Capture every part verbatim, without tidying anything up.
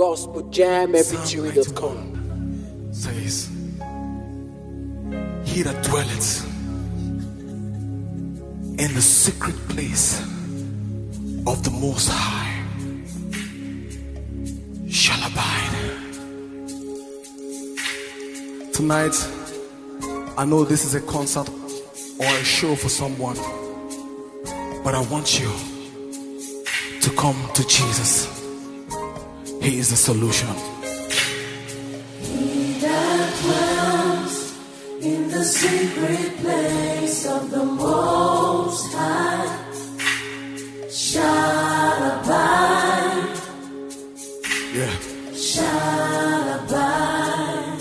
gospel jam m p three dot com says, he that dwelleth in the secret place of the Most High shall abide. Tonight, I know this is a concert or a show for someone, but I want you to come to Jesus. He is the solution. He that dwells in the secret place of the Most High shall abide. Yeah. Shall abide.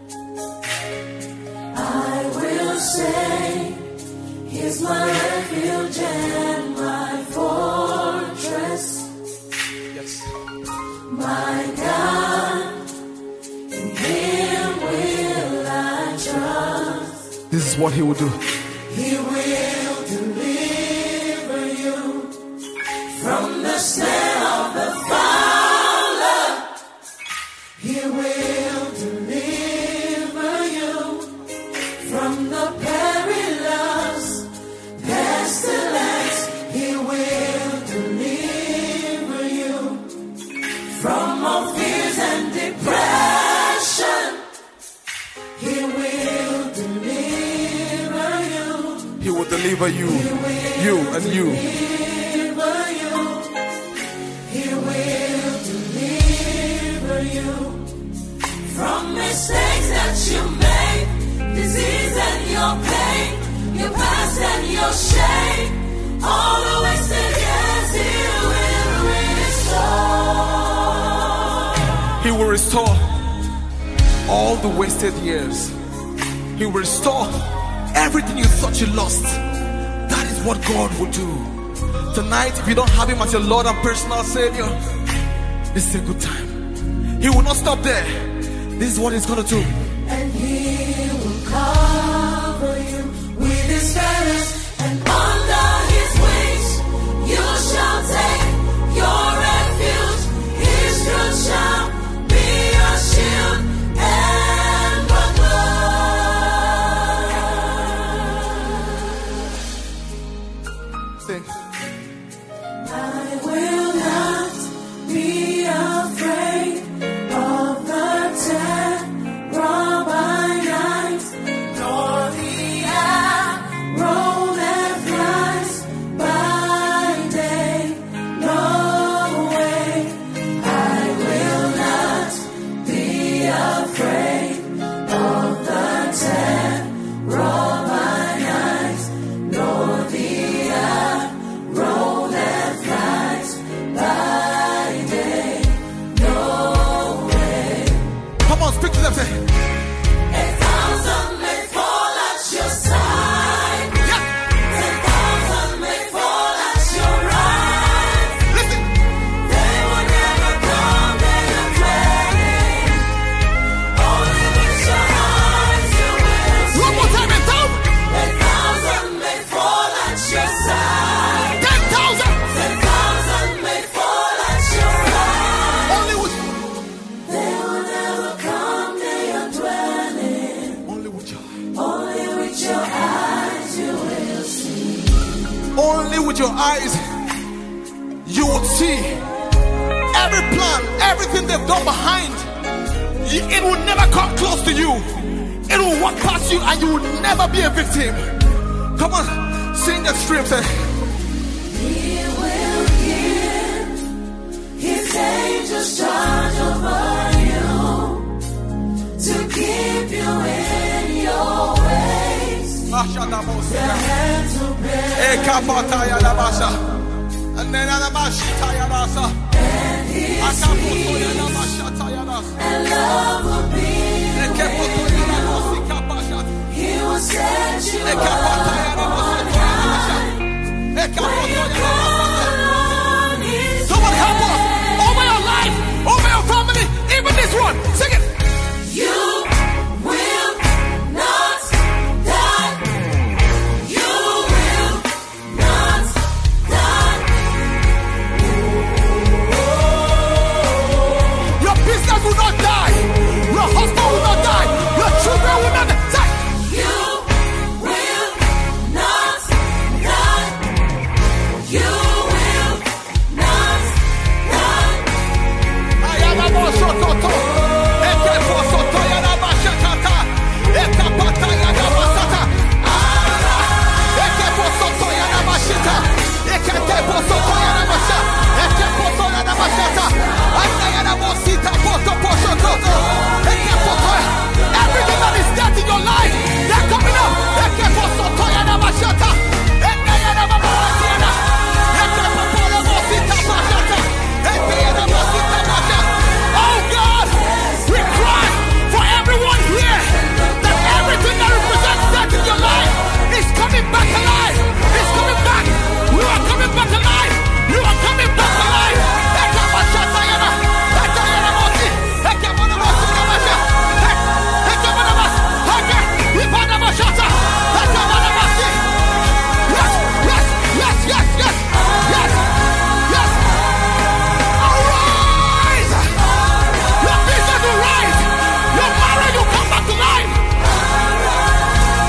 I will say, He's my refuge and my fortress. Yes. My God, in Him will I trust. This is what He will do. He will deliver you from the snare of the fowler. He will deliver you from the perilous pestilence. He will deliver you from all fears and depression. He will deliver you. He will deliver you, you and you. Deliver you. He will deliver you from mistakes that you made, disease and your pain, your past and your shame. All the wasted years He will restore. He will restore all the wasted years. He will restore everything you thought you lost. That is what God will do. Tonight, if you don't have Him as your Lord and personal Savior, this is a good time. He will not stop there. This is what He's going to do. And He will cover you with His feathers, and under His wings you shall take your refuge. His truth shall be your shield and buckler. Sing. I will not be afraid of the terror by night, nor the arrow that flies by day. No way. I will not be afraid of the terror by night, nor the arrow that flies by day. No way. Come on, speak to them. Say, A thousand may fall at your side, ten thousand may fall at your right. listen. They will never come near your dwelling. Only with your eyes you will see. One more time, a thousand. A thousand may fall at your side, Ten thousand. ten thousand may fall at your right. Only with, They will never come near your dwelling. only with your, Only with your eyes you will see. only with your eyes, you will see every plan, everything they've done behind. You- It will never come close to you. It will walk past you, and you will never be a victim. Come on, sing the stream. Say, He will give His angels charge over you to keep you in your ways. Their hands will bear and then and His peace and love will be with you. He will set you up on high when you call